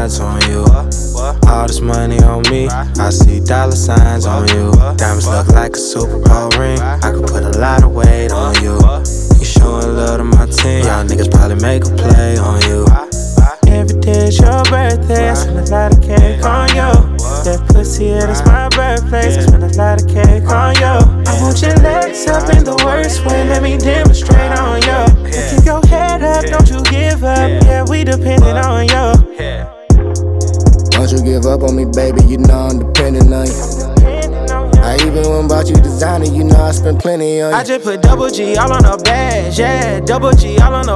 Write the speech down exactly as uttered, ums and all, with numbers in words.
lines on you. All this money on me, I see dollar signs on you. Diamonds look like a Super Bowl ring, I could put a lot of weight on you. You showing love to my team, y'all niggas probably make a play on you. Every day is your birthday, I spend a lot of cake on you. That pussy, yeah, that's my birthplace, I spend a lot of cake on you. I want your legs up in the worst way, let me demonstrate on you. Keep your head up, don't you give up, yeah, we dependent on you. Don't you give up on me, baby, you know I'm dependent on you. I even went bought you designer, you know I spent plenty on you. I just put double G all on a badge, yeah, double G all on a